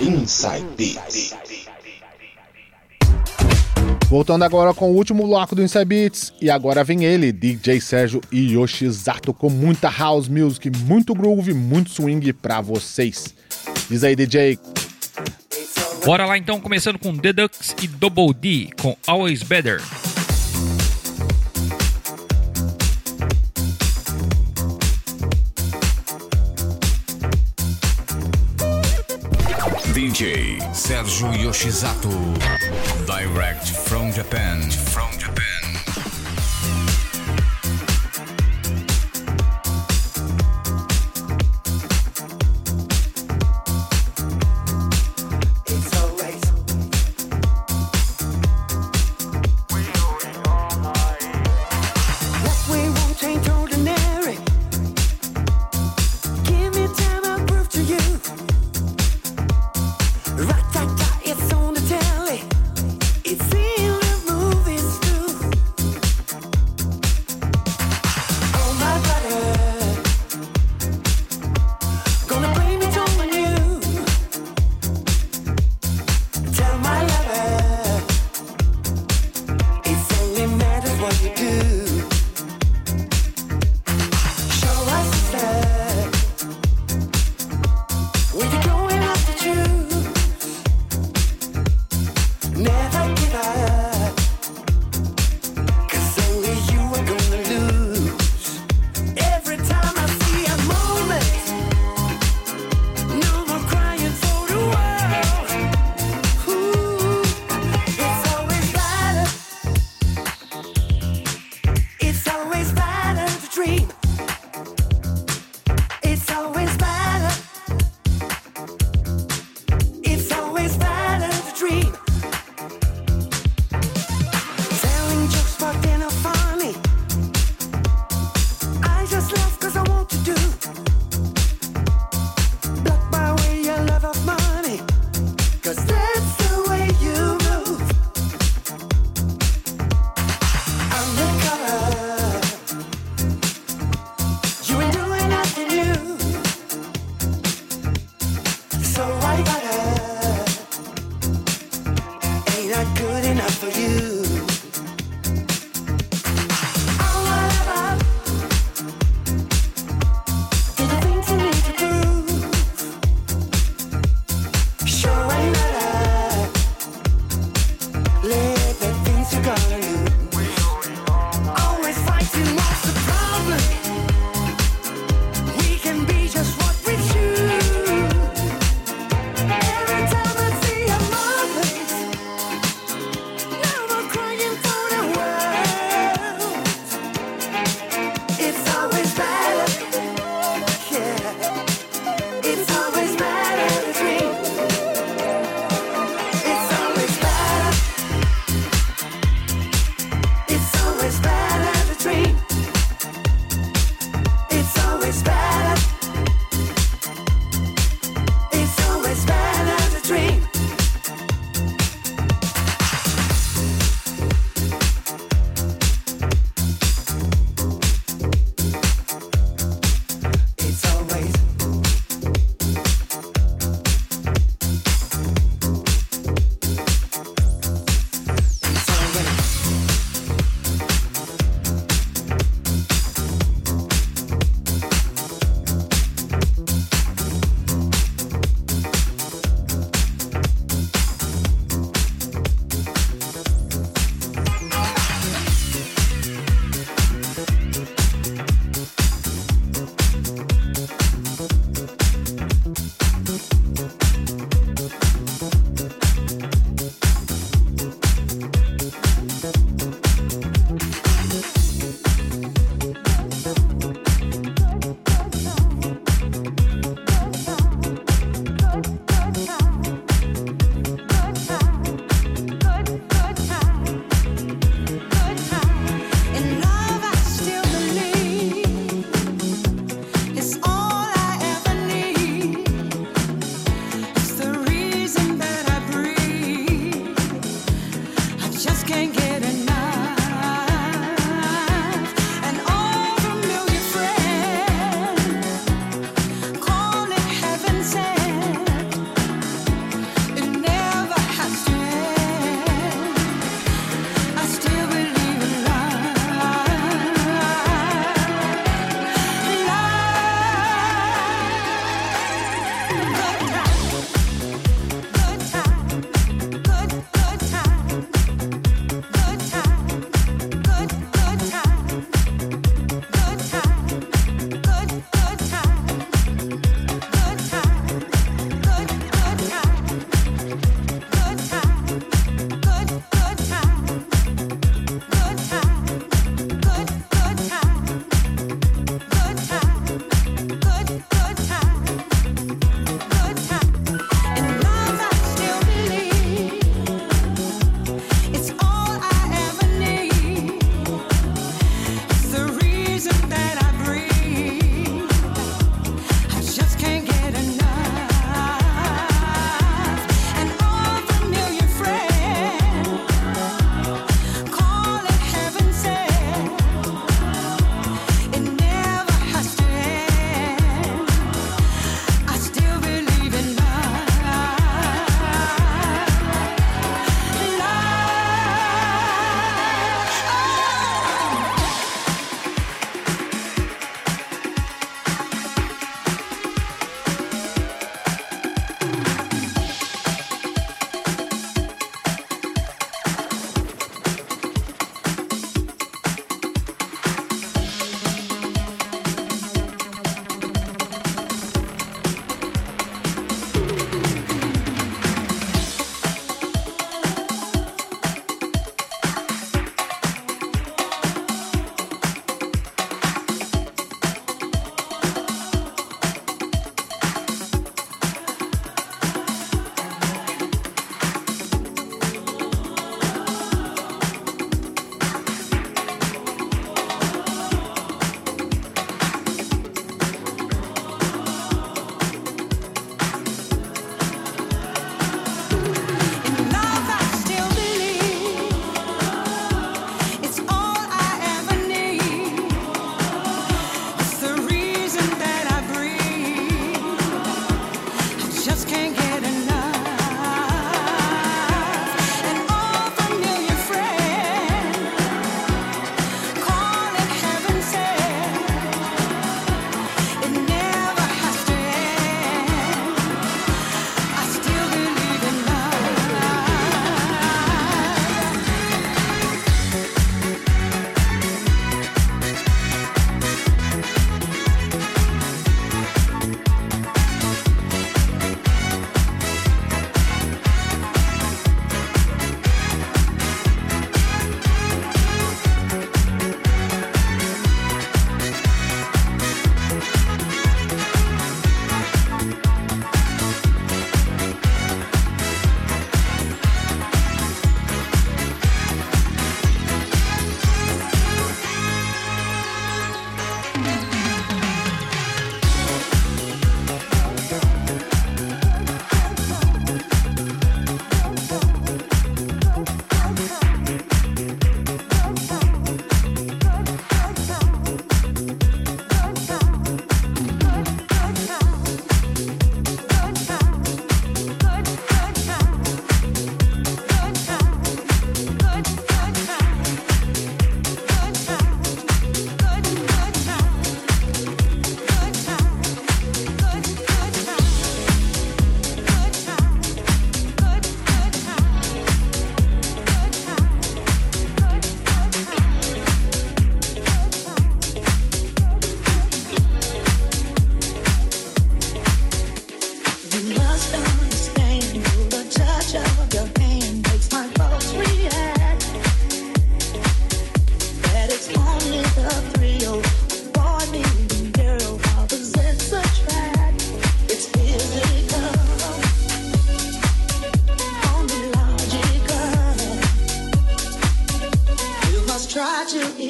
Inside Beats. Voltando agora com o último bloco do Inside Beats, e agora vem ele, DJ Sérgio e Yoshizato, com muita house music, muito groove, muito swing pra vocês. Diz aí, DJ. Bora lá então, começando com The Ducks e Double D, com Always Better. DJ Sérgio Yoshizato, direct from Japan.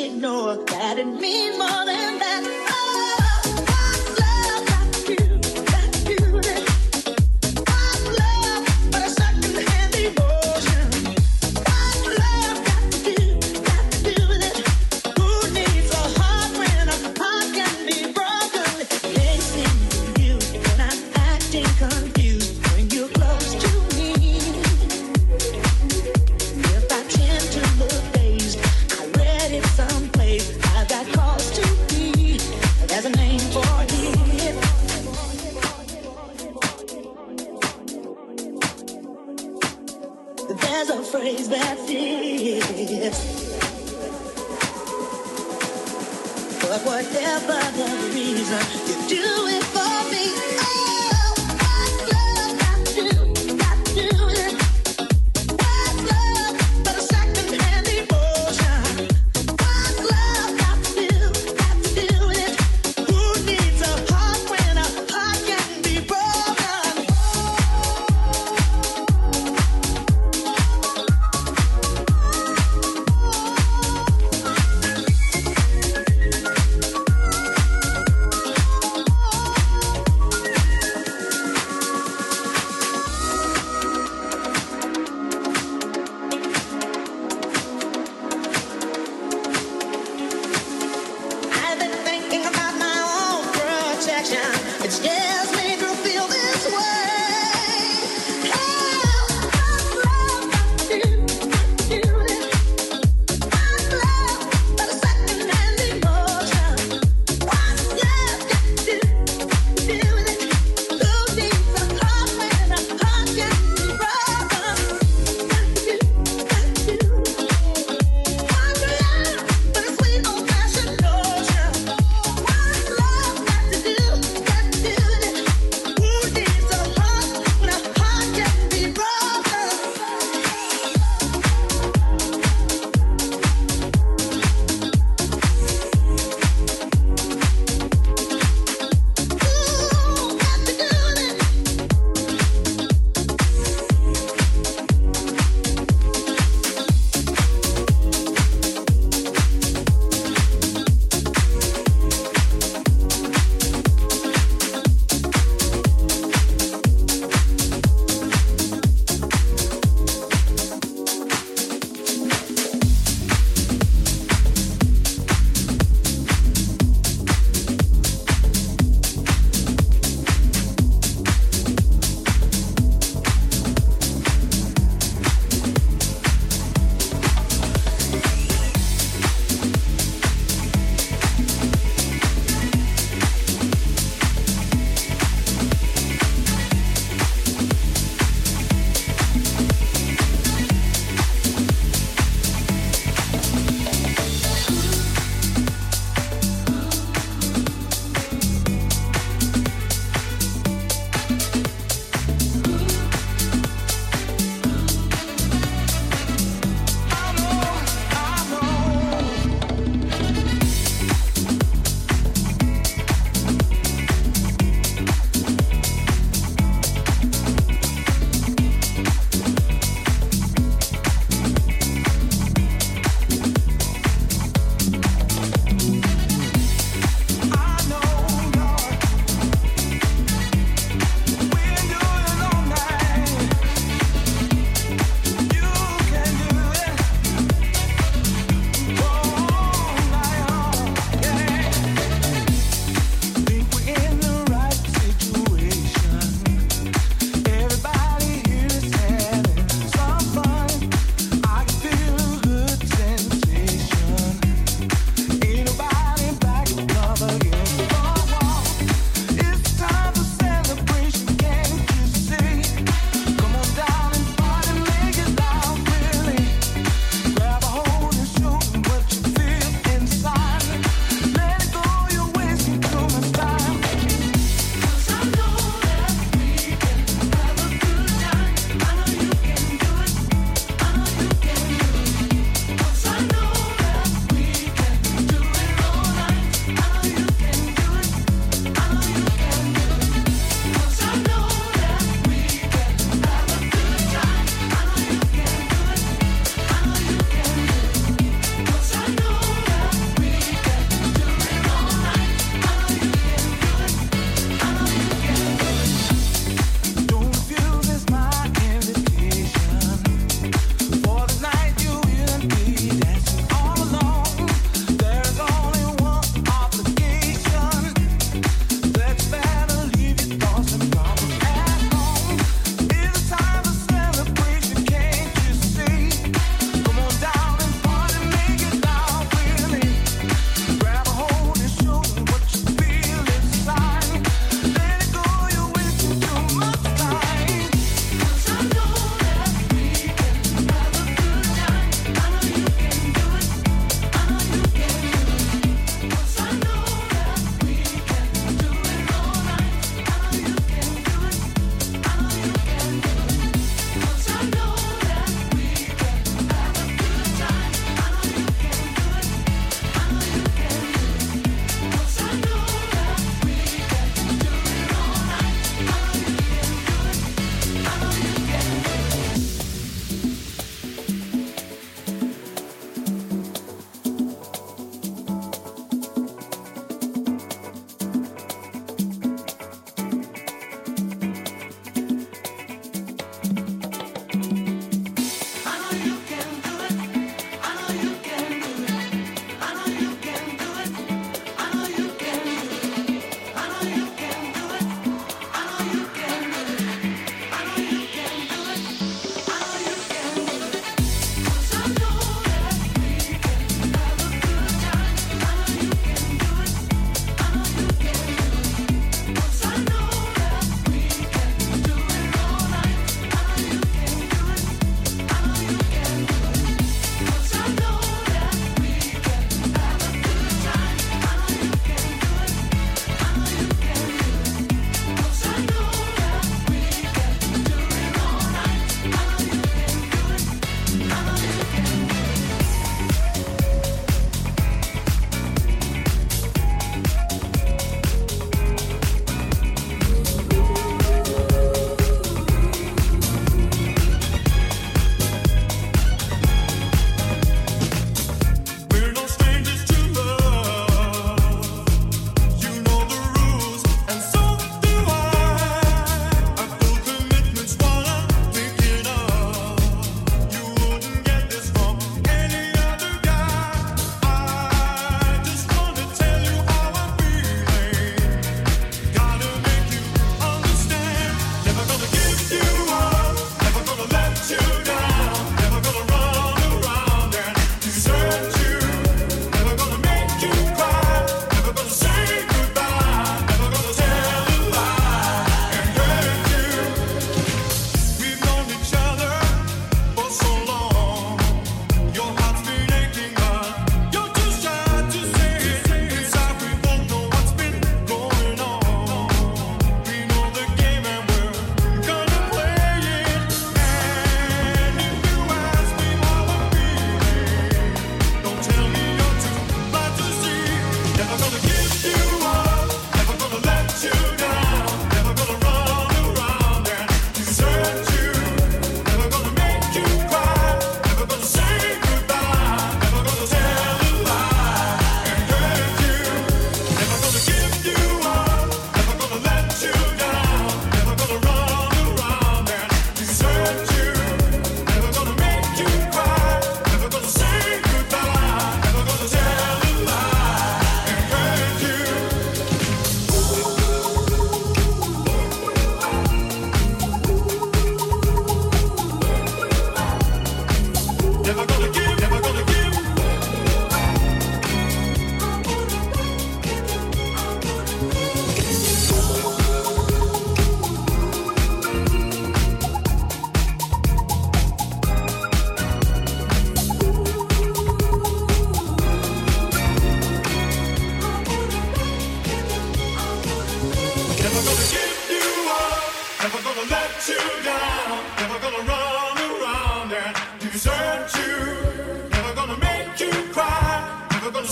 ignore that it means more than that. Oh, what's love got to do? Got to do with it. What's love but a second-hand emotion? What's love got to do with it? Who needs a heart when a heart can be broken? Listening to you when I'm acting confused when you're close to me. If I tend to look dazed, I read it someplace. I've got cause to be. There's a name for it. There's a phrase that fits. But whatever the reason, you do it for me. Oh, what's love got to do with it? What's love but a second-hand emotion? What's love got to do with it? Who needs a heart when a heart can be broken?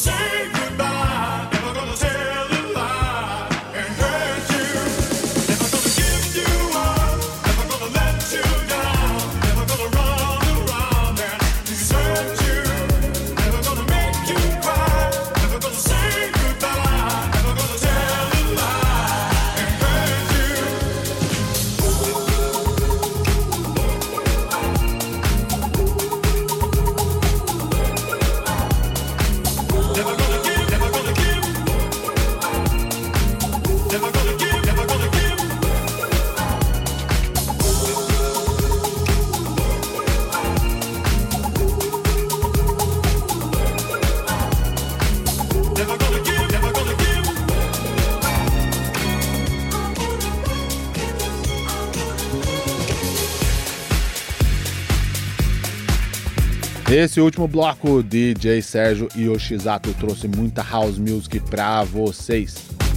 Esse último bloco, DJ Sérgio e Yoshizato trouxe muita house music pra vocês.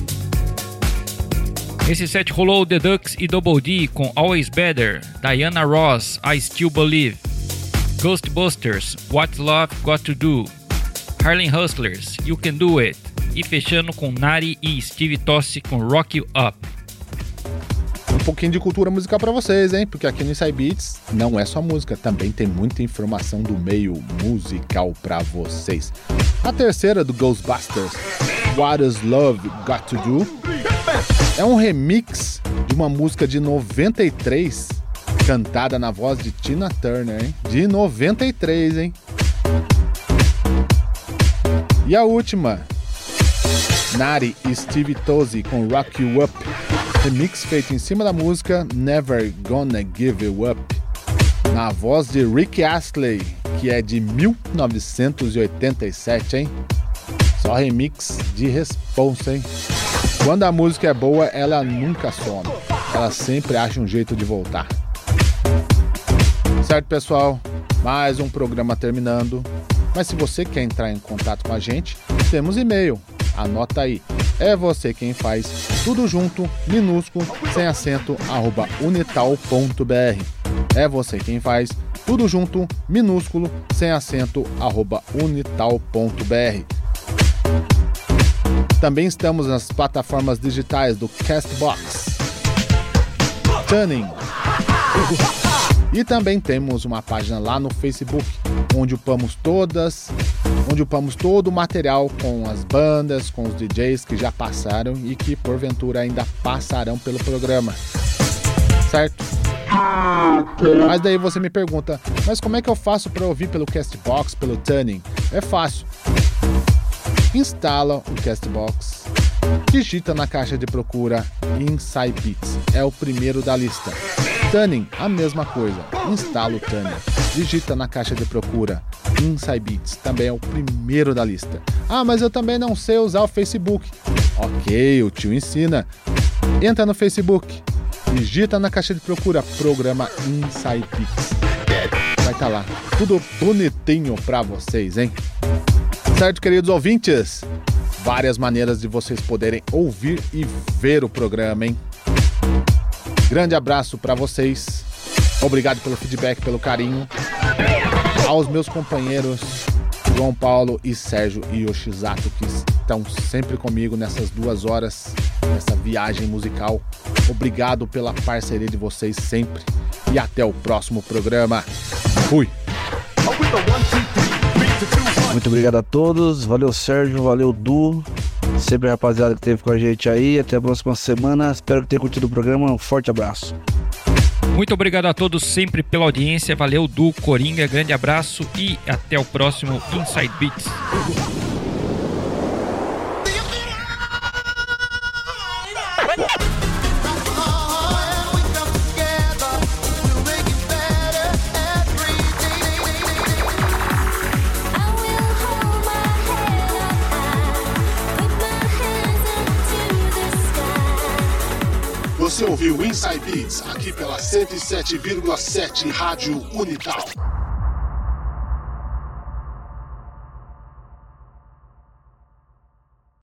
Nesse set rolou The Ducks e Double D com Always Better, Diana Ross, I Still Believe, Ghostbusters, What's Love Got to Do, Harlem Hustlers, You Can Do It, e fechando com Nari e Steve Tossi com Rock You Up. Um pouquinho de cultura musical pra vocês, hein? Porque aqui no Inside Beats não é só música, também tem muita informação do meio musical pra vocês. A terceira do Ghostbusters, What Is Love Got to Do, é um remix de uma música de 93, cantada na voz de Tina Turner, hein? De 93, hein? E a última, Nari e Steve Tossi com Rock You Up, remix feito em cima da música Never Gonna Give You Up, na voz de Rick Astley, que é de 1987, hein? Só remix de responsa, hein? Quando a música é boa, ela nunca some. Ela sempre acha um jeito de voltar. Certo, pessoal? Mais um programa terminando. Mas se você quer entrar em contato com a gente, temos e-mail. Anota aí. É você quem faz, tudo junto, minúsculo, sem acento, @unital.br. É você quem faz, tudo junto, minúsculo, sem acento, @unital.br. Também estamos nas plataformas digitais do Castbox, Tuning, e também temos uma página lá no Facebook, onde upamos todo o material com as bandas, com os DJs que já passaram e que porventura ainda passarão pelo programa, certo? Mas daí você me pergunta, mas como é que eu faço para ouvir pelo Castbox, pelo Tuning? É fácil. Instala o Castbox, digita na caixa de procura Inside Beats, é o primeiro da lista. Tuning, a mesma coisa, instala o Tuning, digita na caixa de procura Inside Beats, também é o primeiro da lista. Ah, mas eu também não sei usar o Facebook. Ok, o tio ensina. Entra no Facebook, digita na caixa de procura programa Inside Beats, vai estar lá, tudo bonitinho pra vocês, hein? Certo, queridos ouvintes? Várias maneiras de vocês poderem ouvir e ver o programa, hein? Grande abraço pra vocês. Obrigado pelo feedback, pelo carinho. Aos meus companheiros João Paulo e Sérgio Yoshizato, que estão sempre comigo nessas 2 horas, nessa viagem musical. Obrigado pela parceria de vocês sempre. E até o próximo programa. Fui! Muito obrigado a todos, valeu Sérgio, valeu Du, sempre a rapaziada que esteve com a gente aí, até a próxima semana, espero que tenha curtido o programa, um forte abraço. Muito obrigado a todos sempre pela audiência, valeu Du, Coringa, grande abraço e até o próximo Inside Beats. Você ouviu Inside Beats aqui pela 107,7 Rádio Unital.